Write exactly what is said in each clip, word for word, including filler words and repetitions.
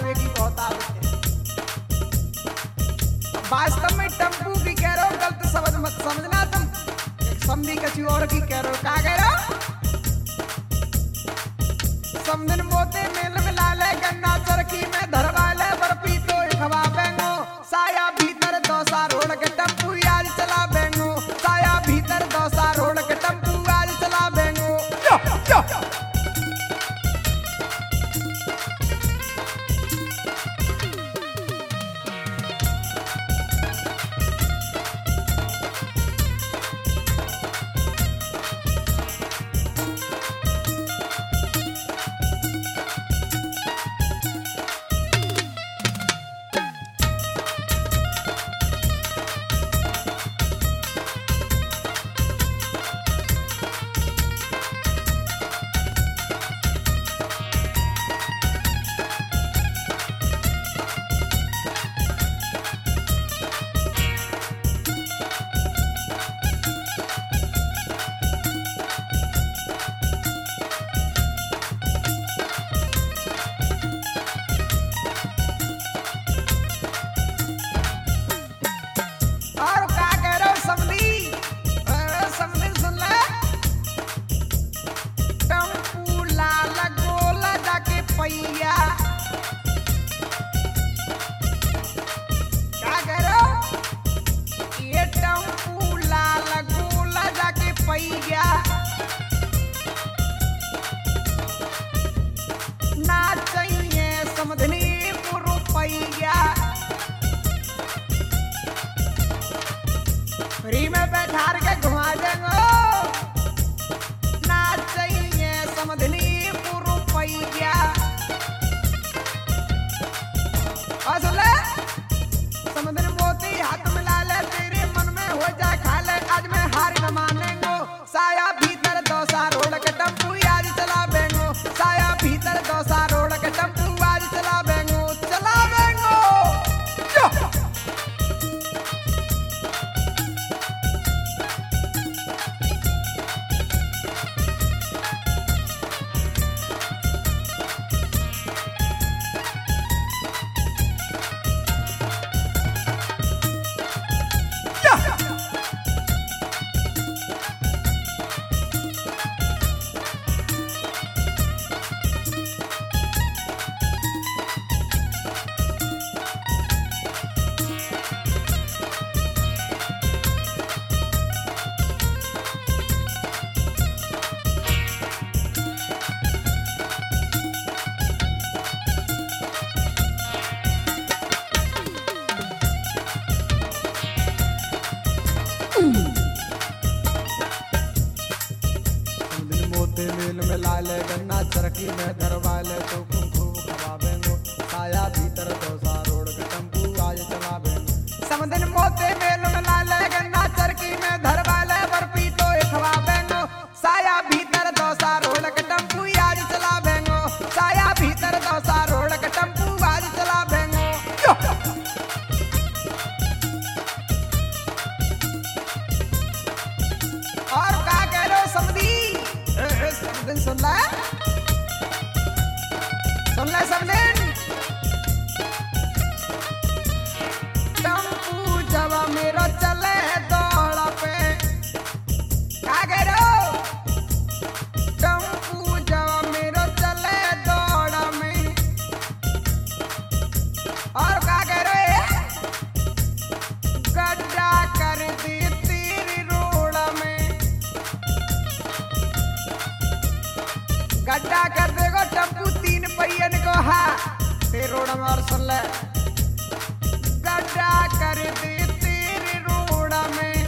टापे की बहुत आदत है। वास्तव में टेम्पू की कह रहे हो, गलत समझ मत समझना तुम। एक समझी किसी और की कह रहे हो। क्या कह रहे हो? समझन मोते मेल मिला ले, गन्ना चरखी में धरवा ले, बर्फी तो खवा बेंगो, साया भीतर दोसा रोड के टेम्पू आज चला बेंगो, साया भीतर दोसा रोड के टेम्पू आज चला बेंगो। या, या। फ्री में बैठार के घुमा देंगे, ना चाहिए समझनी रुपया। असले समझनी मोती हाथ मिला ले, तेरे मन में हो जाए खा ले, आज मैं हार न मानेंगो, साया भीतर दोसा रोड के टेम्पू आज चला बेंगो, साया भीतर दोसा रोड के टेम्पू आज चला बेंगो, चला बेंगो। मोते मेल में लाले, गन्ना चरखी में धरवा ले, तो खूब खवाबेंगो, साया भीतर दोसा रोड के टेम्पू आज चला बेंगो। समझन मोते मेल में लाले, गन्ना चरखी में धरवा ले, बर्फी तो खवाबेंगो, साया भीतर दोसा रोड के टेम्पू आज चला बेंगो, साया भीतर दोसा रोड के टेम्पू आज चला बेंगो। और क्या कह रहे हो समझी? समझन सुन ले, सुन ले समझन। टेम्पू जब मेरा चले दौड़ पे, क्या कह रहे हो? टेम्पू जब मेरा चले दौड़ में, और क्या कह रहे? गड्ढा कर दी तेरी रोड में, गड्ढा कर देगो टेम्पू तीन पहियन को हा ते रोड में। और सुन ले, गड्ढा कर दे तेरी रोड में,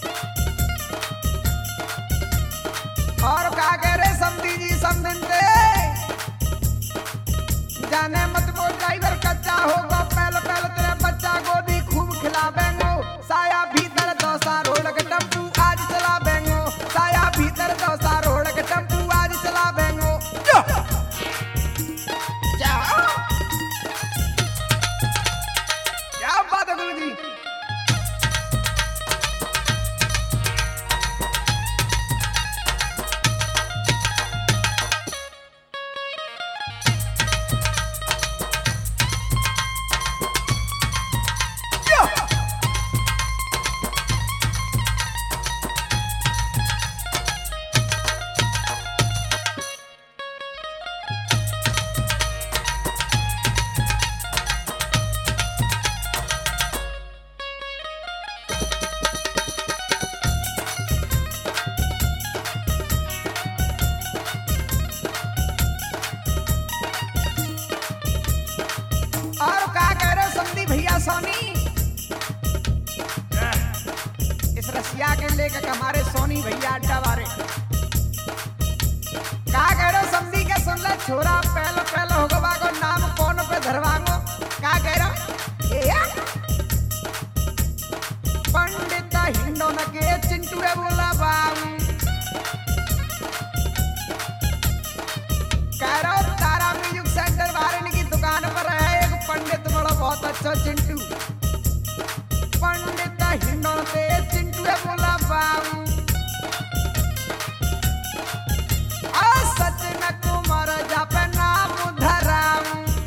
और क्या कह रहे समझी जी समझन दे, जाने मत वो ड्राइवर कच्चा होगा, पहले पहले तेरे बच्चा गोदी खूब खिलावेंगो, साया भीतर दोसा रोड के टेम्पू आज चला बेंगो, साया भीतर दोसा रोड के टेम्पू आज चला बेंगो। क्या बात है गुरु जी। सोनी, इस रसिया के लेकर हमारे सोनी भैया अड्डा वारे का कह रहे हो समझी के सुन ले छोरा पहले पहले होगवा को नाम कौन पे धरवांगो का कह रहा ए या पंडित हिंडोन के चिंटू है बोला बाबू कह रहा हूं तारा म्यूजिक सेंटर वारन की दुकान पर है एक पंडित बड़ा बहुत अच्छा चिंटू पंडित हिंडोन के चिंटू है बोला बाबू सचिन कुमार जप नाम धराम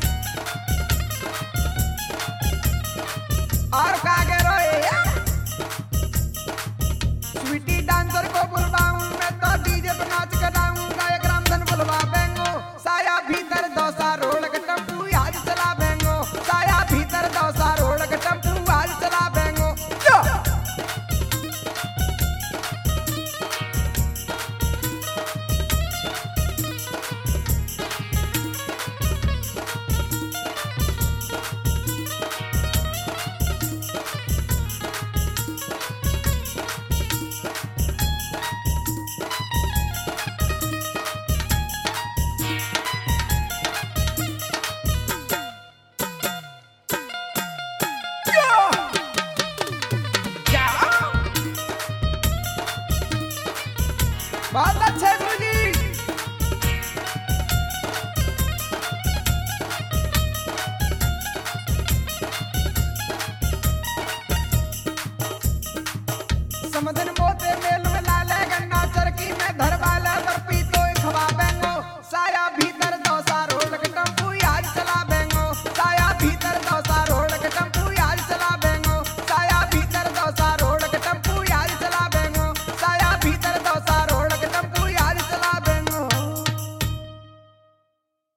और का करो या स्वीटी डांसर को बुलवाऊं मैं तो डीजे पे नाच कराऊंगा एक रामधन बुलवा बेंगो साया भीतर दौसा रोड के टप्पू आज चला बेंगो साया भीतर दौसा रोड के टप्पू आज चला बेंगो बहुत अच्छे